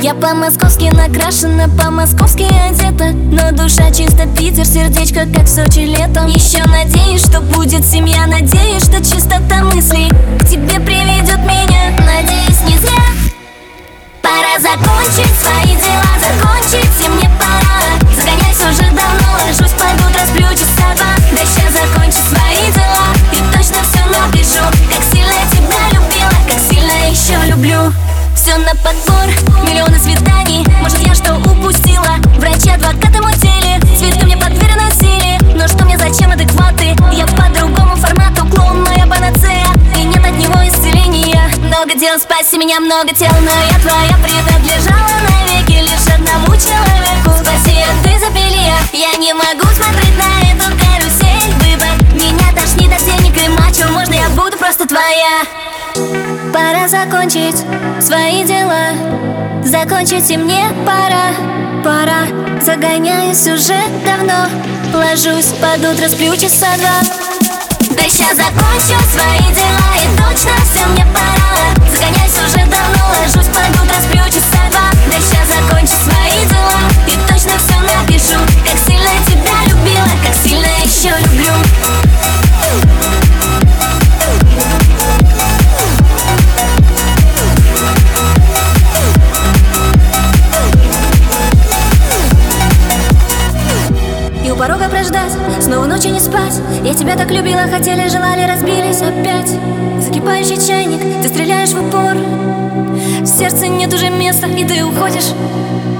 Я по-московски накрашена, по-московски одета, но душа чисто Питер, сердечко как в Сочи летом. Еще надеюсь, что будет семья, надеюсь, что чистота мыслей к тебе приведет меня. Надеюсь, не зря. Пора закончить свои дела, закончить, и мне пора. Загоняюсь уже давно, ложусь под утро, сплю часа два. Да сейчас закончить свои дела и точно все напишу. Как сильно я тебя любила, как сильно еще люблю. Все на подбор, миллионы свиданий. Может, я что упустила? Врачи, адвокаты мутили, цветы мне под дверь носили. Но что мне, зачем адекваты? Я по другому формату, клоун моя панацея, и нет от него исцеления. Много дел, спаси меня, много тел, но я твоя принадлежала навеки лишь одному человеку. Спаси, ты запили, я не могу смотреть на эту карусель. Выбор, меня тошнит от денег и мачо, можно я буду просто твоя? Пора закончить свои дела, закончить, и мне пора. Пора, загоняюсь уже давно, ложусь под утро, сплю часа два. Да сейчас закончу свои дела и точно все мне пора. Загоняюсь уже давно, ложусь под утро, сплю часа два. Да сейчас закончу свои дела и точно все напишу. Как сильно я тебя любила, как сильно еще люблю. И у порога прождать, снова ночью не спать. Я тебя так любила, хотели, желали, разбились опять. Закипающий чайник, ты стреляешь в упор. В сердце нет уже места, и ты уходишь.